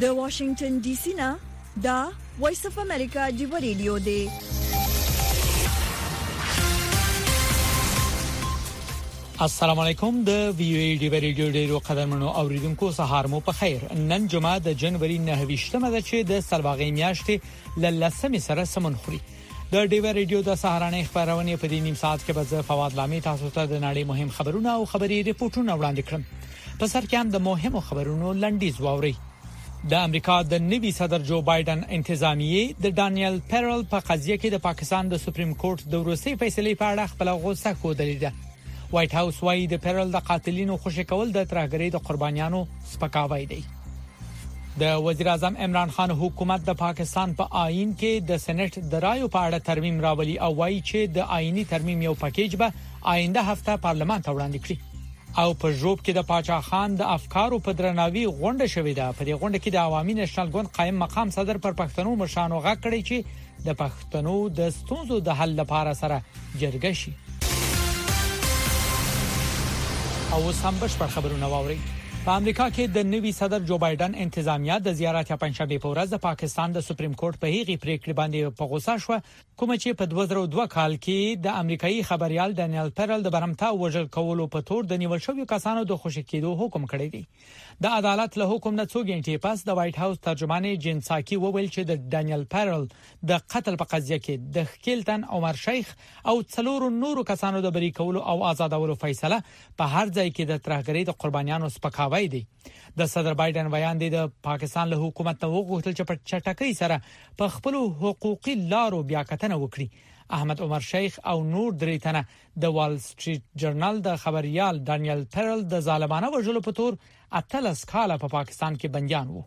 د واشنگټن ډي سي نه دا وایس اف امریکا دی ریډیو دی. السلام علیکم. د وی او ای ډی ریډیو ډیرو قدرمنو اوریدونکو سهار مو په خیر. نن جمعه د جنوري 9 ده چې د سلواغې میاشتې لسمې سره سمون خوري. د ډی ریډیو د سهارنۍ خبرونه په دې نیم ساعت کې به فواد لامي تاسو ته د نړۍ مهم خبرونه او خبري ریپورتونه وړاندې کړم. په سر کې هم د مهمو خبرونو لنډیز واوري. د امریکا د نوي صدر جو بایدن انتظامیه د دانیل پیرل په قضیه کې د پاکستان د سپریم کورټ د وروستي فیصلې په اړه خپل غوسه ښودلې ده. وایټ هاوس وايي د پیرل د قاتلینو خوشی کول د ترهګرۍ د قربانیانو سپکاوی دی. د وزیر اعظم عمران خان حکومت د پاکستان په آئین کې د سېنات د رایو په اړه ترمیم راولي او وایي چې د آئینی ترمیم یو پکیج به آینده هفته پارلمان ته وړاندې کړي. او په ژوب کې د پاچا خان د افکارو په درناوي غونډه شوې ده. په دې غونډه کې د عوامي نېشنل ګوند قائم مقام صدر پر پښتنو مشانو غږ کړی چې د پښتنو د ستونزو د حل لپاره سره جرګه شي. او سم بشپړ خبرونه واوري. په امریکا کې د نوي صدر جو بایدن انتظامیه د زیارت یا پنځشنبه په ورځ د پاکستان د سپریم کورټ په هغې پریکړې باندې په غوسه شو کوم چې په 2002 کال کې د امریکایي خبريال دانیل پیرل د برمتا وژل کولو په تور د نیول شویو کسانو د خوشی کېدو حکم کړی دی. د عدالت له حکم نه څو غنټې پس د وایټ هاوس ترجمان جین ساکی وویل چې د دانیل پیرل د قتل په قضیه کې د خکیلتن عمر شیخ او څلورو نورو کسانو د بری کولو او آزادولو فیصله په هر ځای کې د ترهګرۍ د قربانیانو سپکاوی دی. د صدر بایدن بیان دی د پاکستان له حکومت ته وغوښتل چې په چټکۍ سره په خپل حقوقي لارو بیا کتنه وکړي. احمد عمر شیخ او نور درې تنه د وال سټریټ جرنل د خبريال دانیل پیرل د ظالمانه وژلو په تور 18 کاله په پاکستان کې بنديان وو.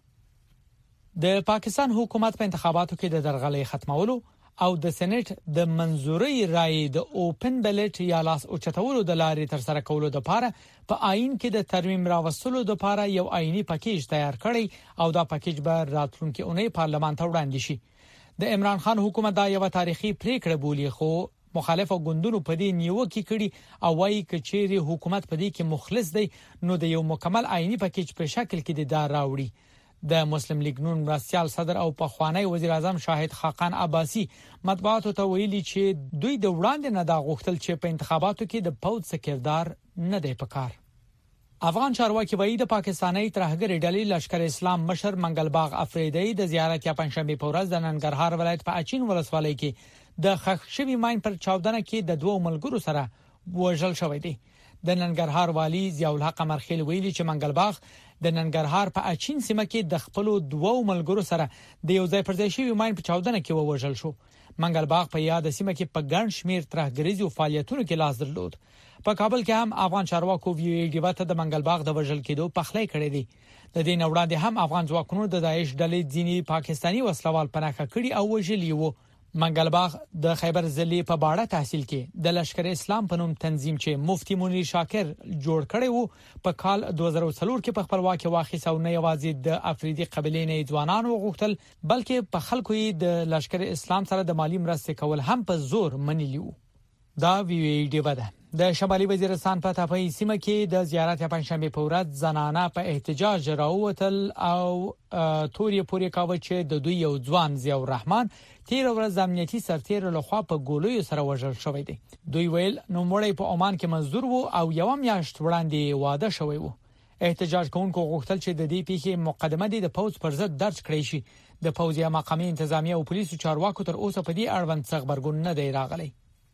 د پاکستان حکومت په انتخاباتو کې د درغلۍ ختمولو او د سېنات د منځوري رائے د اوپن بیلټ یا لاس اوچتولو د لارې تر سره کولو لپاره په آئین کې د ترمیم راوستلو لپاره یو آئینی پکیج تیار کړی او دا پکیج به راتلونکي اونۍ پارلمان ته وړاندې شي. د عمران خان حکومت دا یو تاریخي پریکړه بولی خو مخالفو ګوندونو په دې نیوکه کړي او وايي چې حکومت په دې کې مخلص دی نو د یو مکمل آئینی پکیج په شکل کې د دار راوړي. د مسلم لیگ نون مرستيال صدر او پخوانی وزیر اعظم شاهد خاقان عباسی مطبوعاتو ته ویلي چې دوی د وړاندې نه دا غوښتل چې په انتخاباتو کې د پوځ سکردار نه دی پکار. افغان چارواکي وایي د پاکستاني ترهګر ډلې لشکر اسلام مشر منګل باغ افریدی د زیارت یا پنځشنبه په ورځ د ننګرهار ولایت په اچین ولسوالۍ کې د خښ شوی ماین پر چاودنه کې د دوه ملګرو سره وژل شوی دی. د ننګرهار والی ضیاء الحق مرخیل ویلي چې منګل باغ د ننګرهار په اچین سیمه کې د خپل دوه ملګرو سره د یو ځای پر ځای شوی ماین په چاودنه کې وژل شو. منګل باغ په یاد سیمه کې په ګڼ شمیر ترهګریزو فعالیتونو کې لاس درلود. په کابل کې هم افغان چارواکو ویډیو ته د منګل باغ د وژل کېدو پخلی کړی دی. د دې وړاندې هم افغان ځواکونو د داعش ډلې ځینی پاکستانی وسلوال پناهه کړي او وژلي وو. منګل باغ د خیبر ضلع په باړه تحصیل کې د لشکر اسلام په نوم تنظیم چې مفتی منیر شاکر جوړ کړی وو په کال 2004 کې په خپلواکي واخیسته او نه یوازې د افریدي قبیلې نه ځوانانو غوښتل بلکې په خلکو یې د لشکر اسلام سره د مالی مرستې کول هم په زور منلی وو. دا ویډیو ده د شمالي وزیرستان په تپهي سیمه کې د زیارت یا پنځشنبه په ورځ زنانه په احتجاج راووتل او توري پوري کاوه چې د دوی یو ځوان ضیاء الرحمن تیر ورځ امنیتي سرتیر له خوا په ګولوي سره وژل شوی دی. دوی ویل نو مړی په عمان کې مزدور وو او یو میاشت وړاندې واده شوی وو. احتجاج کوونکو غوښتل چې د دې پیښې مقدمه د پوز پر ضد درج کړي شي. د پوزیا مقامي انتظامیه او پولیسو چارواکو تر اوسه په دې اړوند څه خبرګون نه دی راغلی.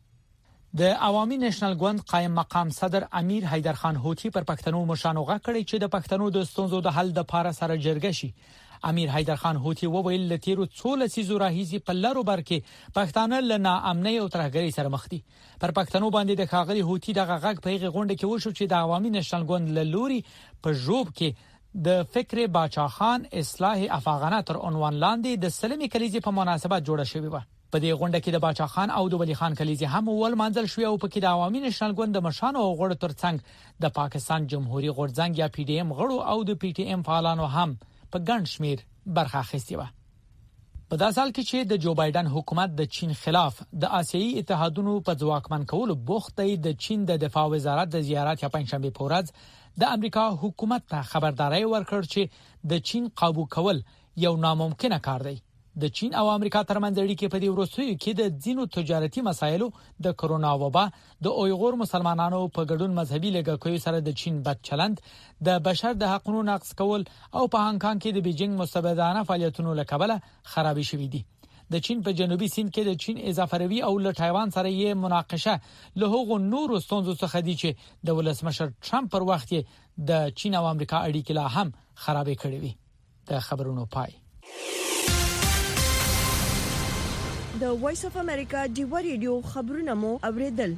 د عوامي نېشنل ګوند قائم مقام صدر امیر حیدر خان هوتی پر پښتنو مشانو غږ کړی چې د پښتنو د ستونزو د حل لپاره سره جرګه شي. امیر حیدر خان هوتی وویل لتیرو 16 سیزو راهیزي په لارو بر کې پښتانه له ناامنۍ او ترهګرۍ سره مخ دي. پر پښتنو باندې د خاغلی هوتی دغه غږ په هغه غونډه کې وشو چې د عوامي نېشنل ګوند له لوري په ژوب کې د فکر باچا خان اصلاح افغانه تر عنوان لاندې د سلمي کلیزې په مناسبت جوړه شوې و. په دې غونډه کې د باچا خان او د ولی خان کلیزې هم ول منځل شو او په کې د عوامي نېشنل ګوند د مشانو او غړو ترڅنګ د پاکستان جمهوریت غورځنګ یا پی ډی ایم غړو او د پی ټی ایم فعالانو هم په ګڼ شمیر برخه اخیستې و. په داسې حال کې چې د جو بایدن حکومت د چین خلاف د آسیایي اتحادونو په ځواکمن کولو بوخت دی، د چین د دفاع وزارت د زیارت یا پنځشنبه په ورځ د امریکا حکومت ته خبرداري ورکړ چې د چین قابو کول یو ناممکنه کار دی. د چین او امریکا ترمنځ اړیکې په دې وروستیو کې د ځینو تجارتي مسایلو د کرونا وبا د اویغور مسلمانانو په ګډون مذهبي لږکیو سره د چین بد چلند د بشر د حقوقو نقض کول او په هانګ کانګ کې د بیجینګ مستبدانه فعالیتونو له کبله خرابې شوې دي. د چین په جنوبي سیند کې د چین اضافه روي او له تایوان سره یې مناقشه له هغو نورو ستونزو څخه دي چې د ولسمشر ټرمپ پر وخت د چین او امریکا اړیکې لا هم خرابې کړې وي. د خبرونو پای. د وایس اف امریکا ډیو ریډیو خبرونه مو اوریدل.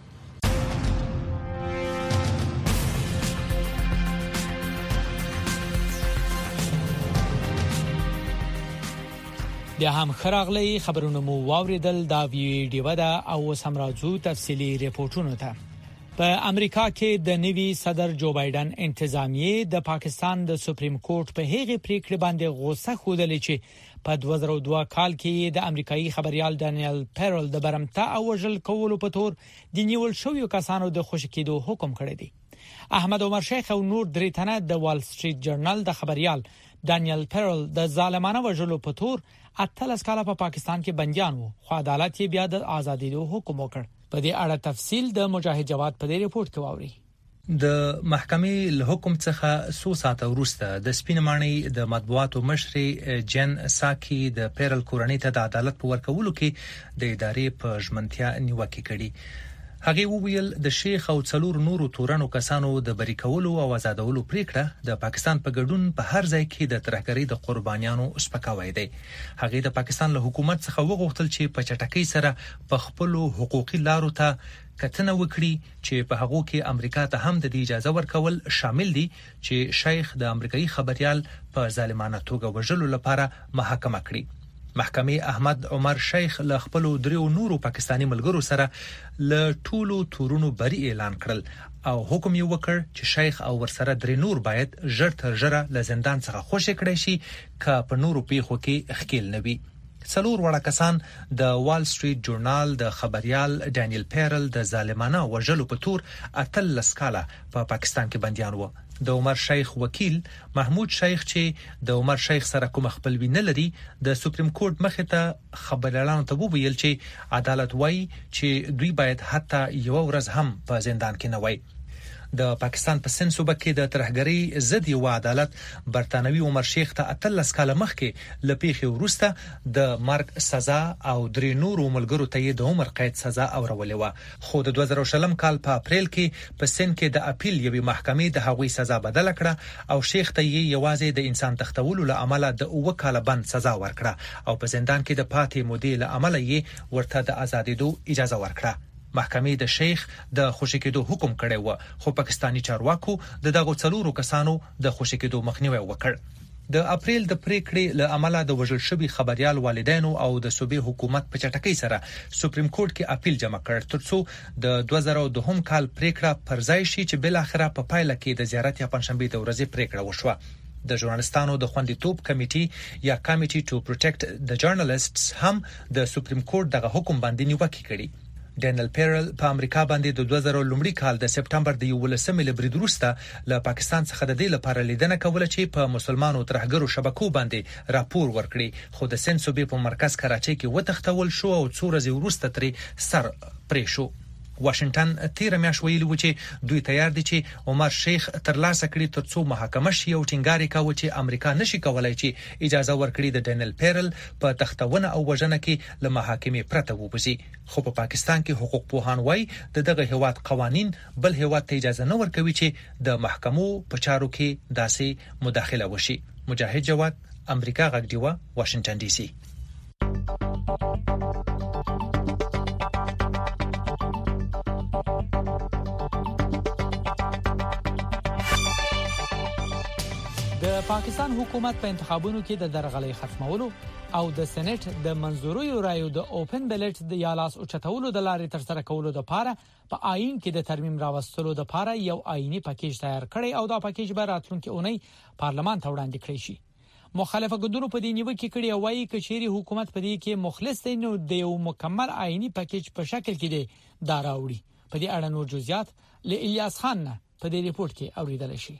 بیا هم خراغلی خبرونه مو واوریدل. دا ویډیو ده او سمراجو تفصیلی ریپورتونه ته. په امریکا کې د نوي صدر جو بایدن انتظامیه د پاکستان د سپریم کورټ په هغه پریکړه باندې غوسه خوده چې په 2002 کال کې د امریکایي خبريال ډانیل پیرل د برمته او وژل کولو په تور د نیول شویو کسانو د خوشی کېدو حکم کړی دی. احمد عمر شیخ او نور درې تنه د وال سټریټ جرنل د خبريال ډانیل پیرل د ظالمانه وژلو په تور 18 کال په پاکستان کې بنديان وو، خو عدالت یې بیا د ازادۍ حکم وکړ. په دې اړه تفصیل د مجاهد جواد په دې ریپورت کې واوري. د محکمې له حکم څخه 100 ساعته وروسته د سپینمانۍ د مطبوعاتو مشر جن ساکي د پیرل کورنۍ ته د عدالت په ورکولو کې د ادارې په ژمنتیا نیوکه کړې. هغه وویل د شیخ او څلور نورو تورنو کسانو د بری کولو او آزادولو پریکړه د پاکستان په ګډون په هر ځای کې د ترهګرۍ د قربانیانو سپکاوی دی. هغه د پاکستان له حکومت څخه وغوښتل چې په چټکۍ سره په خپل حقوقي لارو ته کتنه وکړي چې په هغه کې امریکا ته هم د اجازه ورکول شامل دي چې شیخ د امریکایي خبريال په ظالمانه توګه وژلو لپاره محاکمه کړي. محکمې احمد عمر شیخ له خپل دریو نورو پاکستانی ملګرو سره له ټولو تورونو بری اعلان کړل او حکم یې وکړ چې شیخ او ورسره درې نور باید ژر تر ژره له زندان څخه خوشی کړي شي که په نورو پیښو کې ښکیل نه وي. څلور وړه کسان د وال سټریټ جورنال د خبريال ډانیل پیرل د ظالمانه وژلو په تور 18 کاله په پاکستان کې بنديان وو. د عمر شیخ وکیل محمود شیخ چې د عمر شیخ سره کوم خپلوي نه لري د سپریم کورټ مخې ته خبريالانو ته وویل چې عدالت وایي چې دوی باید حتی یو ورځ هم په زندان کې نه وای. د پاکستان په سند صوبه کې د ترهګرۍ ضد یو عدالت برتانوي عمر شیخ ته 18 کاله مخکې لپیخي ورسته د مرګ سزا او درې نورو ملګرو ته د عمر قید سزا اورولې و. خو د 2020 کال په اپریل کې په سند کې د اپیل یوې محکمې د هغوی سزا بدل کړه او شیخ ته یې یوازې د انسان تختولو له عمله د 9 کاله بند سزا ورکړه او په زندان کې د پاتې مودې له عمله یې ورته د ازادېدو اجازه ورکړه. محکمې د شیخ د خوشی کېدو حکم کړی و خو پاکستانی چارواکو د دغه څلورو کسانو د خوشی کېدو مخنیوي وکړ. د اپریل د پریکړې له عمله د وژل شوی خبريال والدینو او د صوبې حکومت په چټکۍ سره سپریم کورټ کې اپیل جمع کړ ترڅو د 2002 کال پریکړه پر ځای شي چې بل اخره په پایله کې د زیارت یا پنځشنبه د ورځې پریکړه وشوه. د ژورنالستانو د خوندیتوب کمیټې یا کمیټي ټو پروټیکټ د جرنالستس هم د سپریم کورټ دغه حکم باندې نیوکه کړې. ډانیل پیرل په امریکا باندې د 2000 کال د سپټمبر د 11 برید وروسته له پاکستان څخه د دې لپاره لیدنه کوله چې په مسلمانانو ترهګرو شبکو باندې راپور ورکړي خو د سند صوبې په مرکز کراچۍ کې وتښتول شو او څو ورځې وروسته ترې سر پرې شو. واشنگټن تیر میاشت ویلي و چې دوی تیار دي چې عمر شیخ ترلاسه کړي ترڅو محاکمه شي او ټینګار وکړي چې امریکا نشي کولای چې اجازه ورکړي د ډانیل پیرل په تختونه او وژنه کې له محاکمې پرته وبزي. خو په پاکستان کې حقوق پوهان وایي د دغه هیواد قوانين بل هیواد ته اجازه نه ورکوي چې د محکمو په چارو کې داسې مداخله وشي. مجاهد جواد، امریکا غږ دیوه، واشنگټن ډي سي. د پاکستان حکومت په انتخابونو کې د درغلۍ ختمولو او د سېنات د منځوري رایو د اوپن بیلټ د یالاس او چتولو د لارې تر سره کولو د لپاره په آئین کې د ترمیم راوستلو د لپاره یو آئینی پکیج تیار کړی او دا پکیج به راتلونکي اونۍ پارلمان ته وړاندې کړی شي. مخالفه ګوندونو په دې نیوکه کړې او وايي چې چیرې حکومت په دې کې مخلص دی نو د یو مکمل آئینی پکیج په شکل کې دی دا راوړي. په دې اړه نور جزئیات له الیاس خان په دې ریپورت کې اوریدل شي.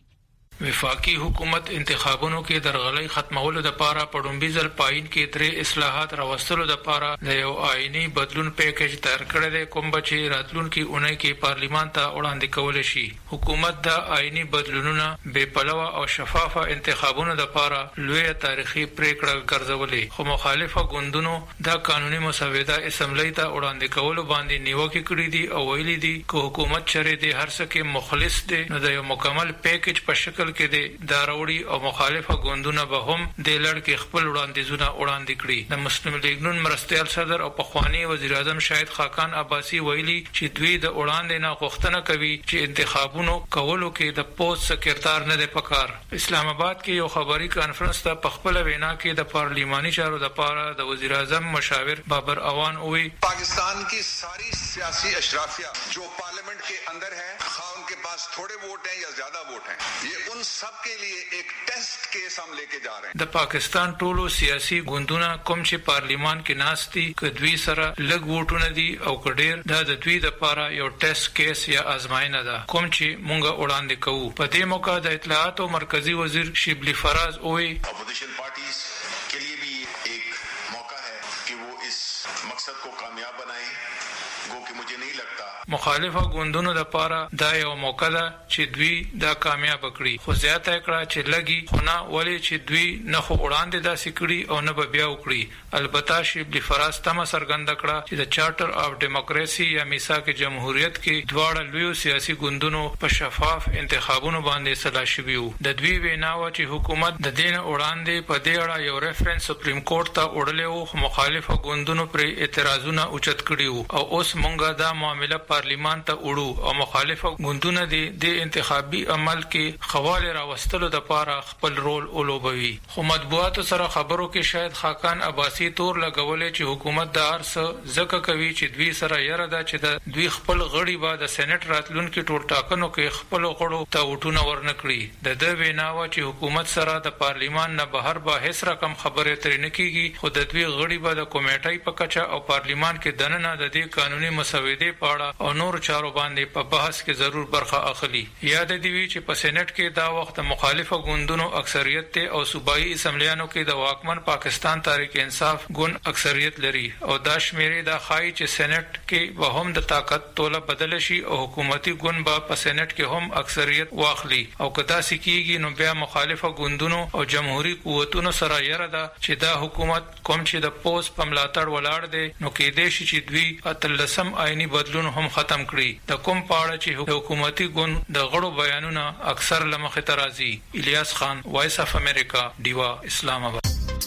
وفاقي حکومت انتخابونو کې درغلۍ ختمولو د پاره په ډومبي ځل پاین کې درې اصلاحات راوستلو د پاره د یو آئینی بدلون پیکیج تیار کړی دی کوم چې راتلونکي اونۍ کې پارلیمان ته وړاندې کول شي. حکومت د آئینی بدلونونو بې پلوه او شفافه انتخابونو د پاره لوی تاریخي پریکړه ګرځولې خو مخالفه ګوندونو د قانوني مسوده اسمبلی ته وړاندې کول باندې نیوکه کړې دي او ویلي دي چې حکومت چره دي هر څه کې مخلص دي نو د یو مکمل پیکیج په شکل کې د داروړي او مخالفه ګوندونه به هم د لړ کې خپل وړاندیزونه وړاندې کړي. د مسلم لیگ نون مرستيال صدر او پخوانی وزیر اعظم شاهد خاقان عباسی ویلي چې دوی د وړاندې نه غوښتنه کوي چې انتخابونو کولو کې د پوسټ سکرټر نه د پکار. اسلام آباد کې یو خبري کانفرنس ته په خپل وینا کې د پارلیماني چارو د پاره د وزیر اعظم مشاور بابر اوان وی पाकिस्तान की सारी सियासी अशराफिया जो पार्लियामेंट के अंदर है खा उनके पास थोड़े वोट हैं या ज्यादा वोट हैं ये उन सब के लिए एक टेस्ट केस हम लेके जा रहे हैं. د پاکستان ټولو سیاسي ګوندونه کوم چې پارلیمان کې ناستي کدوی سره لږ ووټونه دي او کډیر د دوی د لپاره یو ټیسټ کیس یا آزمائنه ده کوم چې مونږ وړاندې کوو. په دې موقع د اطلاعات او مرکزی وزیر شبلی فراز اوې اپوزیشن پارٹیز کے لیے بھی ایک موقع ہے کہ وہ اس مقصد کو کامیاب بنائیں گو کہ مجھے نہیں لگتا مخالفه ګوندونو د لپاره دا یو موقع ده چې دوی دا کامیاب کړي خو زیاته کړه چې لګي خو نه ولې چې دوی نه خو وړاندې داسې کړي او نه به بیا وکړي. البته شبلی فراز تمه څرګنده کړه چې د چارټر اف ډیموکراسي یا میثاق جمهوریت کې دواړه لوی سیاسي ګوندونو په شفاف انتخابونو باندې صلاح شوي وو. د دوی وینا و چې حکومت د دین وړاندې په دې اړه یو ریفرنس سپریم کورټ ته وړلې وو خو مخالفه ګوندونو پر اعتراضونه اوچت کړي وو او اوس مونږه دا معاملې پارلیمان ته وړو او مخالفه ګوندونه د انتخابي عمل کې خواله راوستلو د لپاره خپل رول ولوبوي. خو مطبوعاتو سره خبرو کې شاهد خاقان عباسی تور لګولې چې حکومت د ارس زکه کوي چې دوی سره یره ده چې د دوی خپل غړي به د سېنات راتلونکو ټول ټاکنو کې خپل غړو ته وټونه ورنکړي. د وینا و چې حکومت سره د پارلیمان نه بهر به هیڅ رقم خبره ترې نه کیږي خو د دوی غړي به د کمیټې په کچه او پارلیمان کې دننه د دې قانوني مسودې پاړه او نور چارو باندې په بحث کې ضرور برخه اخلي. یاد دی وی چې په سېنات کې دا وخت مخالفه ګوندونو اکثریت ته او صوبایي اسمبلیانو کې د واکمن پاکستان تحریک انصاف ګوند اکثریت لري او دا شمیرې د خای چې سېنات کې به هم د طاقت توله بدل شي او حکومتي ګوند به په سېنات کې هم اکثریت واخلي او کدا سکیږي نو بیا مخالفه ګوندونو او جمهوریت قوتونو سره یره ده چې دا حکومت کوم چې د پوس په ملاتړ ولاړ دی نو کې دې شي چې دوی اتلسم آئینی بدلون هم ختم کړي. د کوم پاړه چې حکومتي ګوند د غړو بیانونه اکثر لمخ ترازی. الیاس خان وایس اف امریکا دیوا اسلام آباد.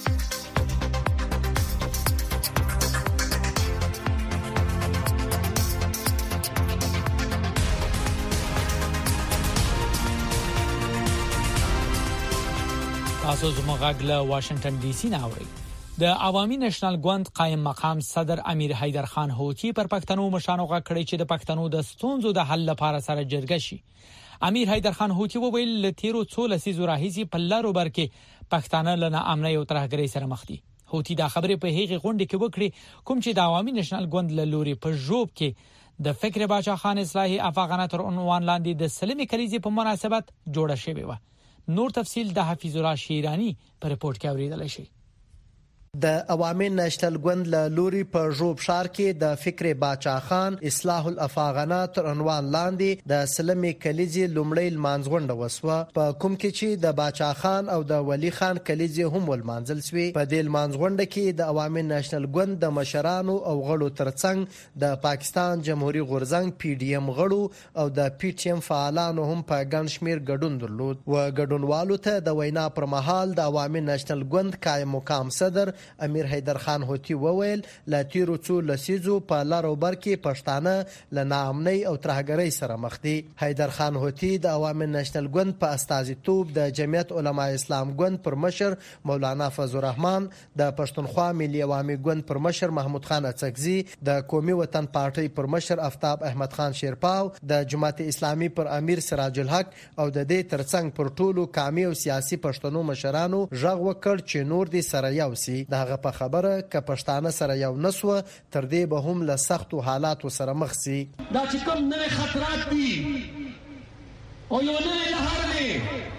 تاسو زموږ غږ له واشنگټن ډي سي نه اورئ. د عوامي نېشنل ګوند قائم مقام صدر امیر حیدر خان هوتي پر پښتنو مشانو غکړی چې د پښتنو د ستونزو د حل لپاره سره جرګه شي. امیر حیدر خان هوتي وویل لتیرو څو لسیزو راهیسي په لارو بر کې پښتانه له ناامنۍ او ترهګرۍ سره مخ دي. هوتي دا خبره په هغه غونډه کې وکړي کوم چې د عوامي نېشنل ګوند له لوري په ژوب کې د فکر باچا خان اصلاحي افغانات تر عنوان لاندې د سلمي کلیزې په مناسبت جوړه شوې و. نور تفصيل د حفیظ الله شیرانی په رپورت کې اوریدل شي. د عوامي نېشنل ګوند له لوري په ژوب شار کې د فکر باچا خان اصلاح الافغانات تر عنوان لاندې د سلمي کلیزې لومړی لمانځغونډه وسوه په کوم کې چې د باچا خان او د ولی خان کلیزې هم ولمانځل شوې. په دې لمانځغونډه کې د عوامي نېشنل ګوند د مشرانو او غړو ترڅنګ د پاکستان جمهوریت غورځنګ پی ډی ایم غړو او د پی ټی ایم فعالانو هم په ګڼ شمیر ګډون درلود و ګډونوالو ته د وینا پر مهال د عوامي نېشنل ګوند قائم مقام صدر امیر حیدر خان هوتي وویل لا تیرو څو لسیزو په لارو بر کې پښتانه له ناامنۍ او ترهګرۍ سره مخ دي. حیدر خان هوتي د عوامي نېشنل ګوند په استازیتوب د جمعیت علماء اسلام ګوند پر مشر مولانا فضل الرحمن، د پښتونخوا ملي عوامي ګوند پر مشر محمود خان اڅکزي، د قومي وطن پارټي پر مشر افتاب احمد خان شیرپاو، د جماعت اسلامي پر امیر سراج الحق او د دې ترڅنګ پر ټولو قومي او سیاسي پښتنو مشرانو ژغ وکړ چې نور دي سره یو سي. دغه په خبره ک پښتانه سره یو نسو تر دې به هم له سختو حالاتو سره مخ سي. دا چې کوم نوې خطرات دي او یو نه لهر دی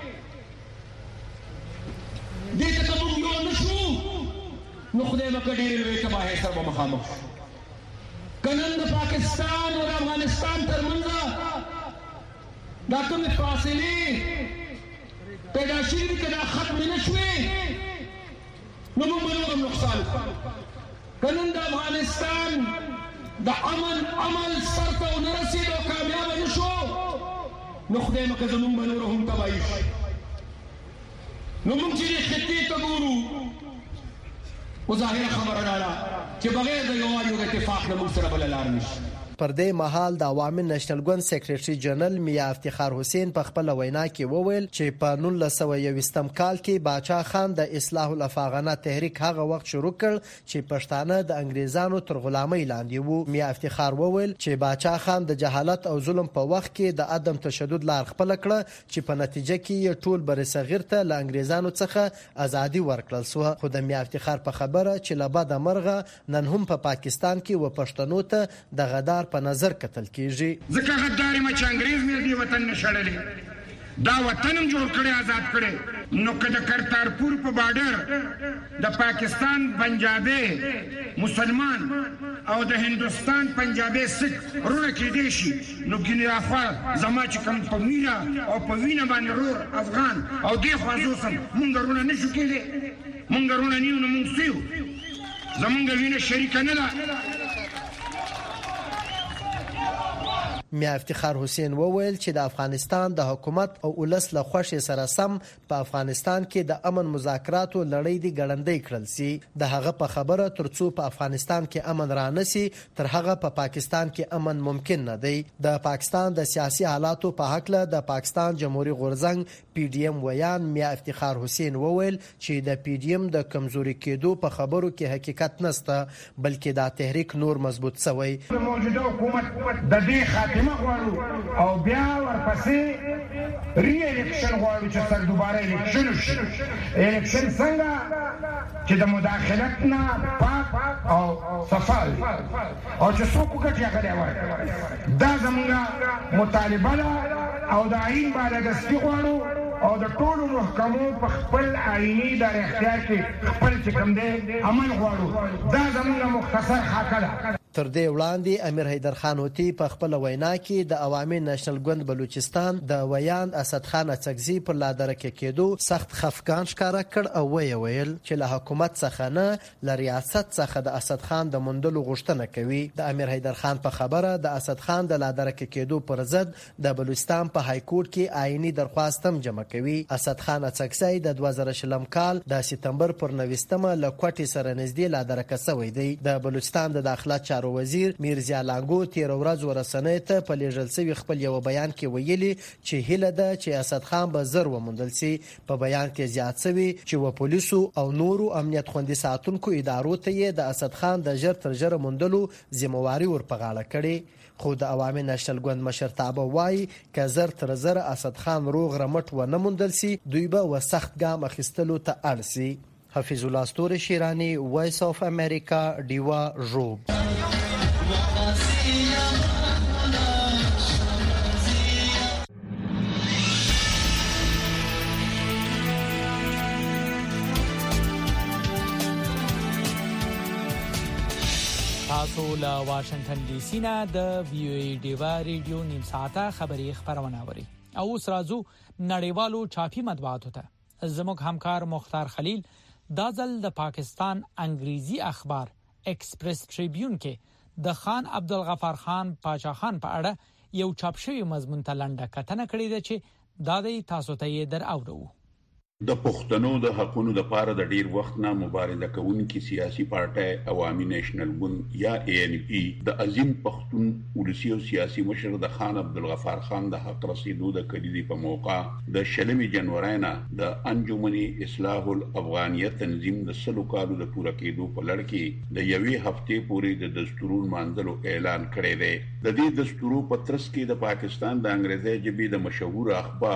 دې ته کوم یو نشو نو خدای مکه ډېر لوی تباہی سره مخامخ کنن د پاکستان او افغانستان ترمنځ دا کوم فاصله پیدا شوې کدا ختم نشوي نو موږ نور نقصان کنن د افغانستان د امن عمل سرته ونرسید او کامیاب نشو نو خدای مکه زموږ نور هم تباہی نو موږ چې خطې ته ګورو وظاهره خبره راځه چې بغیر د یو اتفاق نه موږ سره بل لار نشي. پر دې مهال د عوامي نېشنل ګوند سیکریټري جنرال میا افتخار حسین په خپل وینا کې وویل چې په 1921 کال کې باچا خان د اصلاح الافاغنه تحریک هغه وخت شروع کړ چې پښتانه د انګریزانو تر غلامۍ لاندې وو. میا افتخار وویل چې باچا خان د جهالت او ظلم په وخت کې د عدم تشدد لار خپل کړه چې په نتیجه کې ټول بر صغیر ته له انګریزانو څخه ازادي ورکړل شو. خو د میا افتخار په خبره چې لبا د مرغه نن هم په پاکستان کې و پښتنو ته د غدار په نظر کتل کیږي. ځکه غداري مچ انګريز مې دی وطن نشړلې دا وطن هم جوړ کړي آزاد کړي نو کله کرتارپور په بارډر د پاکستان پنجابي مسلمان او د هندستان پنجابي سکھ رونه کې دي شي نو ګینه افا زما چې کوم په مینا او په وینه باندې رور افغان او دی خصوصا مونږ رونه نشو کېږي مونږ رونه نیو نو مونږ سیو زمونږ وینه شریک نه ده. میا افتخار حسین وویل چې د افغانستان د حکومت او ولس له خوښې سره سم په افغانستان کې د امن مذاکراتو لړۍ دی ګړندۍ کړل سي. د هغه په خبره ترڅو په افغانستان کې امن را نسی تر هغه په پاکستان کې امن ممکن نه دی. د پاکستان د سیاسي حالاتو په حق له د پاکستان جمهوریت غورځنګ پی ډی ایم ویان میا افتخار حسین وویل چې د پی ډی ایم د کمزوري کېدو په خبرو کې حقیقت نشته بلکې دا تحریک نور مضبوط شوی. موجوده حکومت د دې خاتمه غواړو او بیا ورپسې ری الیکشن غواړو چې سر دوباره الیکشن وشي. الیکشن څنګه چې د مداخلت نه پاک او صفای او چې څوک وکړي هغه وایي دا زموږ مطالبه ده او د عین بالادستي غواړو او د ټولو محکمو په خپل آئینی در اختیار کې خپل چې کوم دی عمل غواړو دا زموږ مختصر خاکه ده. تر دې وړاندې امیر حیدر خان هوتی په خپل وینا کې د عوامي نېشنل ګوند بلوچستان د ویان اسد خان اڅکزي پر لادرکه کېدو سخت خفقان ښکارا کړ او ویل چې له حکومت څخه نه ل ریاست څخه د اسد خان د مندلو غوښتنه کوي. د امیر حیدر خان په خبره د اسد خان د لادرکه کېدو پر ضد د بلوچستان په های کورټ کې آئینی درخواست هم جمع کوي. اسد خان اڅکزي د 2000 کال د سپتمبر پر 19مه له کوټې سره نږدې لادرکه شوی دی. د بلوچستان د داخله چارو وزیر میرزا لانګو تیر ورځ ورسنۍ ته په لیږل شوی خپل یو بیان کې ویلي چې هیله ده چې اسد خان به زر وموندل شي. په بیان کې زیات شوی چې و پولیسو او نورو امنیت خوندي ساتونکو ادارو ته د اسد خان د ژر تر ژره موندلو ذمہواری ورپغاړه کړي. خو د عوامي نېشنل ګوند مشرتابه وایي که زر تر زره اسد خان روغ رمټ و نه موندل شي دوی به و سخت ګام اخیستلو ته اړ شي. حفیظ الله استوري شیرانی وایس اف امریکا دیوا روب. تاسو له واشنگټن ډي سي نه د وی او ای ډیوا ریډیو نیم ساعته خبری خبرونه اوري او اوس راځو نړیوالو چاپی مطبوعاتو ته. زموږ همکار مختار خلیل دا ځل د پاکستان انګریزي اخبار ایکسپریس ټریبیون کې د خان عبدالغفار خان پاچا خان په اړه یو چاپ شوی مضمون ته لنډه کتنه کړې ده چې دا د تاسو ته یې در اورو. د پښتنو د حقونو د پاره د ډیر وخت نه مبارزه کوونکي سیاسي پارټي عوامي نېشنل ګوند یا اے ان پی د عظیم پښتون ولسی او سیاسي مشر د خان عبدالغفار خان د حق رسیدو د کلیدي په موقع د 16 جنوري نه د انجمن اصلاح الافغانیه تنظیم د سلو کالو د پوره کېدو په لړ کې د یوې هفتې پورې د دستورون مانځلو اعلان کړی دی. د دې دستورو په ترڅ کې د پاکستان د انګریزي ژبې د مشهور اخبار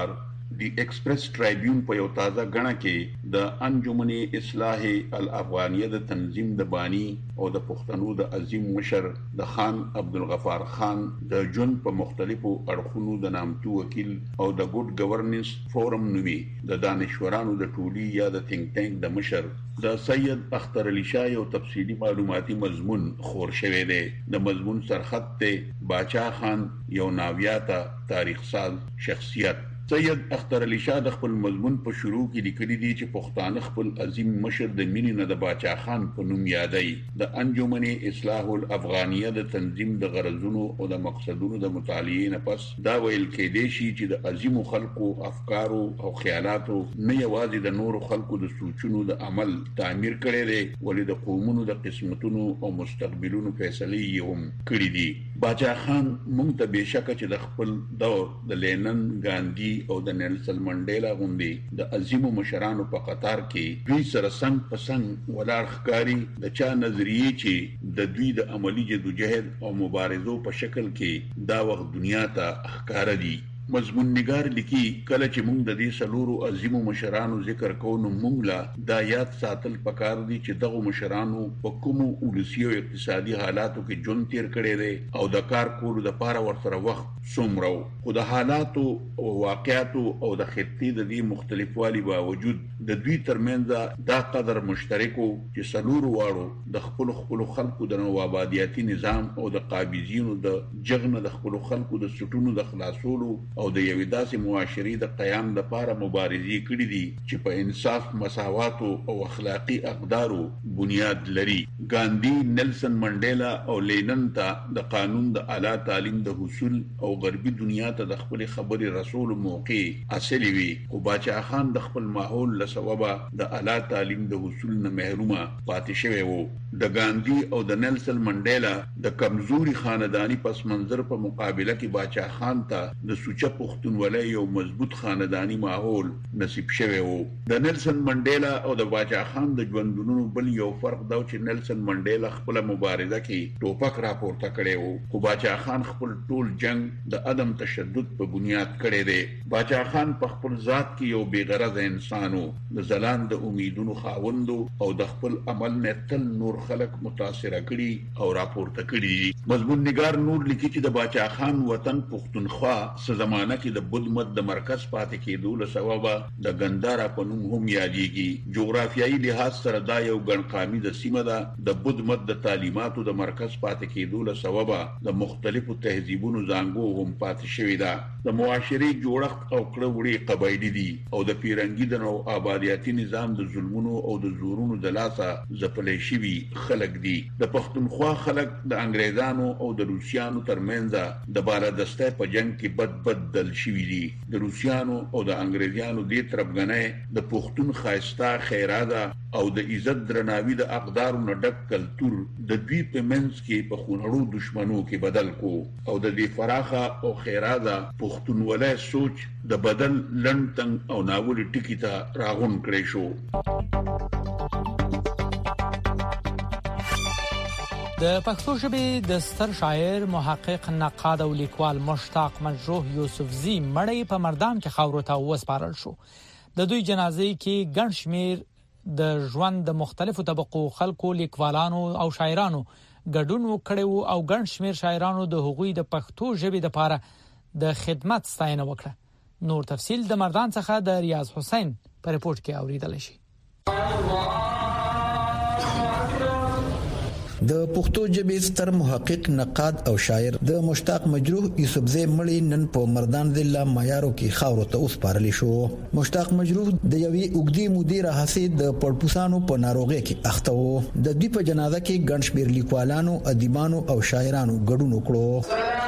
دی ایکسپریس ټرایبیون په یو تازه غړنه کې د انجمن اصلاح الافغانیه د تنظیم د بانی او د پښتنو د عظیم مشر د خان عبدالغفار خان د جون په مختلفو اړخونو د نامتو وکیل او د ګډ گورننس فورم نومي د دانشورانو د ټولي یا د ثینک ټانک د مشر د سید اختر علي شاه یو تفصیلی معلوماتي مضمون خور شوی دی. د مضمون سرخط ته باچا خان یو ناویاته تاریخ ساز شخصیت. سید اختر علي شاه د خپل مضمون په شروع کې لیکلي دي چې پښتانه خپل عظیم مشر د مینې نه د باچا خان په نوم یادای. د انجمن اصلاح الافغانیه د تنظیم د غرضونو او د مقصدونو د مطالعې نه پس دا ویل کېدی شي چې د عظیم خلکو افکارو او خیالاتو نه یوازې د نورو خلکو د سوچونو د عمل تعمیر کړي دي ولې د قومونو د قسمتونو او مستقبلونو فیصله یې هم کړې دي. باچا خان مونږ ته بشکه چې د خپل دور د لینن ګاندھی او د نیلسن منډیلا غوندي د عظیمو مشرانو په قطار کې دوی سره څنګ په څنګ ولاړ ښکاری د چا نظریه چې د دوی د عملی جدوجہد او مبارزو په شکل کې دا وخت دنیا ته ښکار دي. مضمون نگار لیکي کله چې موږ د دې سلورو عظیمو مشرانو ذکر کوو نو موږ لا دا یاد ساتل پکار دي چې دغه مشرانو په کومو ولسی او اقتصادي حالاتو کې ژوند تیر کړی دی او د کار کولو لپاره ورسره وخت څومره خو د حالاتو او واقعاتو او د خطې د دې مختلفوالي باوجود د دوی ترمنځ دا قدر مشترکو چې سلورو واړو د خپل خلکو د نوآبادیاتي نظام او د قابضینو د جغنه د خپل خلکو د سټونو د خلاصولو او د یوې داسې معاشري د قیام لپاره مبارزې کړې دي چې په انصاف، مساوات او اخلاقی اقدارو بنیاد لري. ګاندھی، نیلسن منډیلا او لینن ته د قانون د اعلی تعلیم د حصول او غربي دنیا ته د خپل خبرې رسول موقع اصلي وي. خو باچا خان د خپل ماحول له سببه د اعلی تعلیم د حصول نه محرومه پاتې شوی وو. د ګاندھی او د نیلسن منډیلا د کمزوري خاندانی پس منظر په مقابله کې باچا خان ته د سوچ پښتونولۍ یو مضبوط خاندانی ماحول نصیب شوی وو. د نیلسن منډیلا او د باچا خان د ژوندونو بل یو فرق دا چې نیلسن منډیلا خپل مبارزه کې ټوپک راپورته کړی وو خو باچا خان خپل ټول جنگ د عدم تشدد په بنیاد کړی دی. باچا خان په خپل ذات کې یو بې غرض انسان وو، د ځلان د امیدونو خاوند او د خپل عمل نه تل نور خلک متاثر کړي او راپورته کړي. مضمون نگار نور لیکي چې د باچا خان وطن پښتونخوا زمانہ کې د بدھ مت د مرکز پاتې کېدو له سببه د ګندارا په نوم هم یادېږي. جغرافیایي لحاظ سره دا یو ګڼقامي د سیمه ده. د بدھ مت د تعلیماتو د مرکز پاتې کېدو له سببه د مختلفو تهذیبونو زانګو هم پاتې شوی ده. د معاشري جوړښت او کړه وړي قبایلی دي او د پیرنګي د نو آبادیاتي نظام د ظلمونو او د زورونو د لاسه ځپلې شوي خلک دي. د پښتونخوا خلک د انګریزانو او د روسیانو ترمنځ د بالادستۍ په جنگ کې بدل شوی دي. د روسیانو او د انګریزانو دې تربګنۍ د پښتون خاصتا خیراده او د عزت درناوي د اقدارو نه ډک کلتور د دوی په منځ کې په خونړو دشمنو کې بدل کو او د دې فراخه او خیراده پښتونولۍ سوچ د بدل لنډ او ناول ټکی ته راغون کړی شو. د پښتو ژبې د ستر شاعر، محقق، نقاد او لیکوال مشتاق مجروح یوسفزي مړی په مردان کې خاورو ته وسپارل شو. د دوی جنازې کې ګڼ شمیر د ژوند د مختلفو طبقو خلکو، لیکوالانو او شاعرانو ګډون وکړي او ګڼ شمیر شاعرانو د حقوقي د پښتو ژبې لپاره د خدمت ستاینه وکړه. نور تفصیل د مردان څخه د ریاض حسین په ریپورت کې اوریدل شي. د پښتو ژبې ستر محقق، نقاد او شاعر د مشتاق مجروح یوسفزي مړی نن په مردان ضلع مایارو کې خاورو ته وسپارل شو. مشتاق مجروح د یوې اوږدې مودې راهیسې د پړپوسانو په ناروغۍ کې اخته و. د دوی په جنازه کې ګڼ شمېر لیکوالانو، ادیبانو او شاعرانو ګډون وکړو.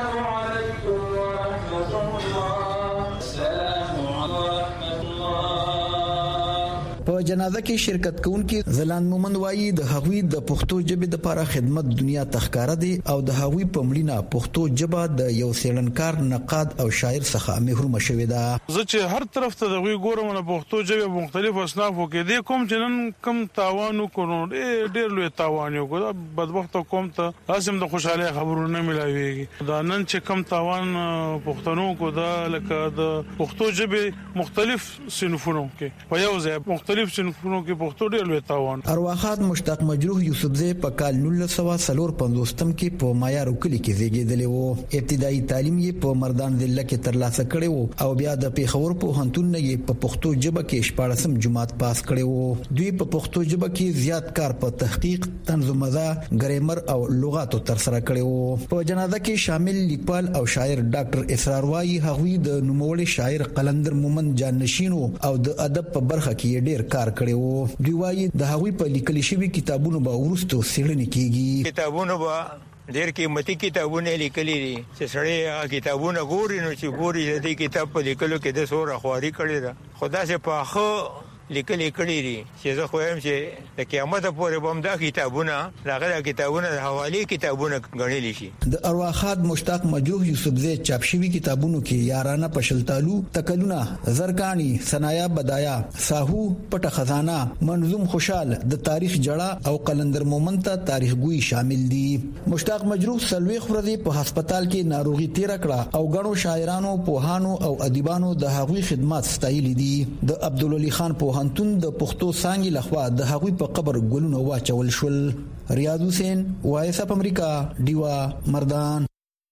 په په جنازه کې شرکت کوونکي زلان مومند وایي د هغوی د پښتو ژبې لپاره خدمت دنیا تخکاره دي او د هغوی په مړینه پښتو ژبه د یو څېړنکار نقاد او شاعر څخه محروم شوې ده. زه چې هر طرف ته د ګورم نه پښتو ژبه مختلف اصنافو کې د کوم جنن کم تاوان وکړو ډېر لوی تاوان یو کو بدبخت قوم ته لازم د خوشاله خبرونه نه ملایويږي. دا نن چې کم تاوان پښتنو کو دا لکه د پښتو ژبه مختلف صنفونو کې په یو ځای مختلف صنفونو کې پښتو ډېر لوی تاوان. ارواحات مشتاق مجروح یوسفزی په کال 1953 کې په مایارو کلی کې زیږیدلی و. ابتدایي تعلیم یې په مردان ضلع کې ترلاسه کړی و او بیا د پیښور پوهنتون نه یې په پښتو ژبه کې 14م جماعت پاس کړی و. دوی په پښتو ژبه کې زیات کار په تحقیق، طنز و مزاح، ګرامر او لغاتو تر سره کړی و. په جنازه کې شامل لیکوال او شاعر ډاکټر اسرار وایي هغوی د نوموړي شاعر قلندر مومند جانشین او د ادب په برخه کې ډېر کار کړی و. دوی وایي د هغوی په لیکل شوی کتابونو به وروسته څېړنې کیږي. کتابونه به ډېر قیمتي کتابونه لیکلي دي چې سړی کتابونه ګوري نو چې ګوري دې کتاب په لیکلو کې د سوره خواري کړی ده. خدا سي په خو لیکلي کړی دي چې زه خو هم چې د قیامت پورې بم دا کتابونه راغلي کتابونه د حوالی کتابونه غنلي شي. د ارواحات مشتاق مجروح یوسفزی چاپ شوی کتابونو کې یارانه پشلتالو، تکلونه، زرکانی، ثنایا بدایا، ساهو، پټه خزانه، منظوم خوشال، د تاریخ جړه او قلندر مومند ته تاریخ ګوئی شامل دي. مشتاق مجروح سلويخ ورځې په هسپتال کې ناروغي تیر کړه او غنو شاعرانو، پوهانو او ادیبانو د هغوی خدمات ستایلي دي. د عبدالولي خان پوهنتون د پښتو څانګې لخوا د هغوی په قبر ګلونه واچول شول. ریاض حسین، وایس اپ امریکا، دیوا، مردان.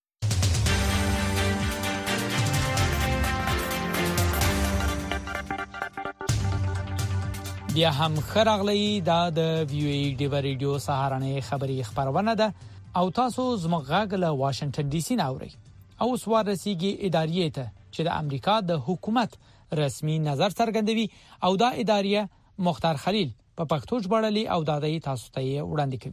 بیا هم خراغلی دا د ویو ای ډیو ریډیو سهارنې خبری خبرونه ده او تاسو زموږ له واشنگټن ډي سي ناوړي او سوارسيږي ادارې ته چې د امریکا د حکومت رسمي نظر څرګندوي او دا ادارې مختار خلیل په پښتو ژباړلي او دادی تاسو ته وړاندې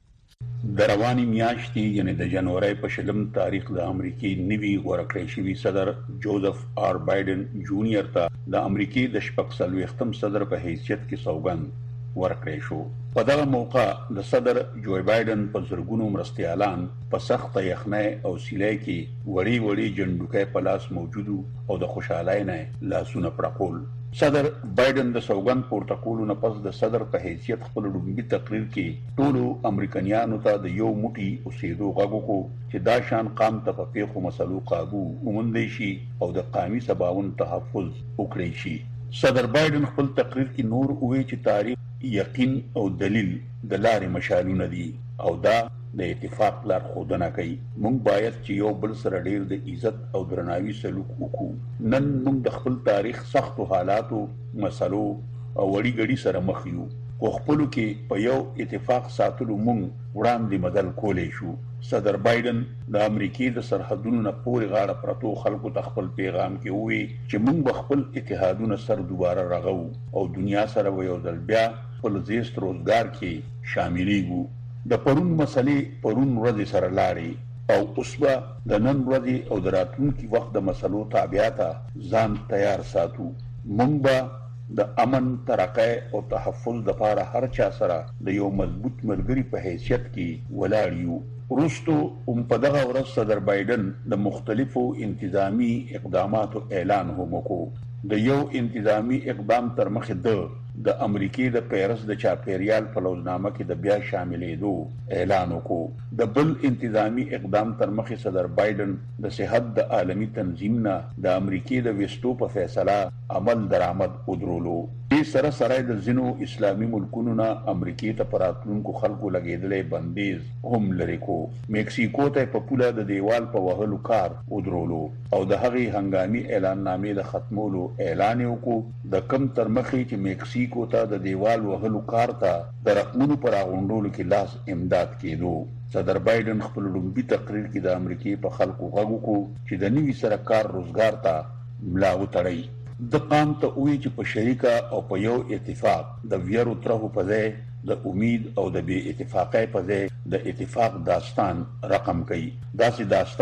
کوي. د رواني میاشتې یعنی د جنوري په شلم تاریخ د امریکای نوي ورکړی شوی صدر جوزف آر بایدن جونیئر ته د امریکای د شپږ صدر په حیثیت کې سوګند ورکړی شو. په دغه موقع د صدر جو بایدن په زرګونو مرستيالان په سخت یخنۍ او سیلۍ کې وړي جنډوکې په لاس موجودو او د خوشالۍ نه لاسونه پرقول. صدر بایدن د سوګند پورته کولو نه پس د صدر په حیثیت خپل لومړي تقریر کې ټولو امریکایانو ته د یو موټي اوسېدو غږ وکړ چې دا شان قام ته په پیښو مسلو قابو وموندي شي او د قومي سباون تحفظ وکړي شي. صدر بایدن خپل تقریر کې نور وایي چې تاریخ، یقین او دلیل د لارې مشالونه دي او دا د اتفاق لار خودنه کوي. موږ باید چې یو بل سره ډیر د عزت او درناوي سلوک وکړو. نن موږ د خپل تاریخ سختو حالاتو، مسلو او وړي ګړي سره مخ یو. خو خپلو کې په یو اتفاق ساتلو موږ وړاندې مدل کولای شو. صدر بایدن د امریکای د سرحدونو نه پورې غاړه پرتو خلکو ته خپل پیغام کې وی چې موږ به خپل اتحادونه سره دوباره رغو او دنیا سره یو ځل بیا خپل زیست روزګار کې شاملېږو. د پرون مسلې پرون ورځې سره لاري او اوس به د نن ورځې او د راتلونکي وخت د مسلو تابعیت ځان تیار ساتو. موږ به د امن، ترقۍ او تحفظ لپاره هر چا سره د یو مضبوط ملګری په حیثیت کې ولاړ یو. وروستو په دغه ورځ صدر بایدن د مختلفو انتظامی اقداماتو اعلان هم وکړ. د یو انتظامی اقدام تر مخې د امریکای د پیرس د چاپیریال په لوزنامه کې د بیا شاملېدو اعلان وکړ. د بل انتظامی اقدام تر مخې صدر بایدن د صحت د عالمی تنظیم نه د امریکای د وستو په فیصله عمل درآمد ودرولو. دې سره د ځینو اسلامي ملکونو نه امریکای ته پراتلونکو خلکو لګیدلې بندیز هم لري کو. میکسیکو ته په پوله د دیوال په وهلو کار ودرولو او د هغې هنګامي اعلان نامې د ختمولو اعلان وکړو. د کم تر مخې چې میکسیکو ته د دیوال وهلو کار ته د رقمونو پر غونډولو کې لاس امداد کېدو. صدر بایدن خپل لومړي تقریر کې د امریکای په خلکو غږ وکړو چې د نوي سره کار روزګار ته ملا وتړي. د قام ته وی چې په شریکه او په یو اتفاق د ویرو ترهو په ځای د امید او د بې اتفاقۍ په ځای د اتفاق داستان رقم کوي. داسې داستان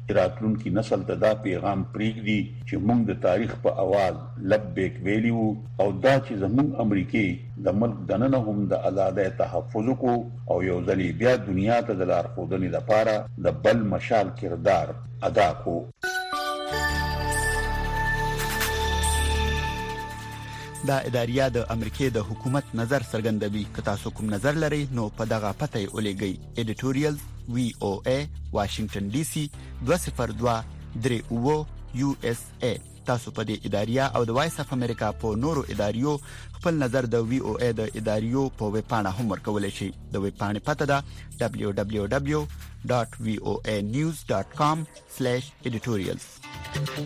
راتلونکي نسل ته دا پیغام پریږدي چې موږ د تاریخ په اواز لبیک ویلیو او دا چې زموږ امریکای د ملک دننه هم د آزادۍ تحفظ کو او یو ځلې بیا دنیا ته د لارښودنې لپاره د بل مشال کردار ادا کو. دا اداریه د امریکای د حکومت نظر څرګندوي. که تاسو کوم نظر لرئ نو په دغه پته ولېږئ. editorial VOA Washington DC 202-39 USA. تاسو په دې اداریه او د وایس اف امریکا په نورو اداریو خپل نظر د VOA د اداریو په ویب پاڼه هم ورکولای شئ. د ویب پاڼې پته ده www.voanews.com/editorials.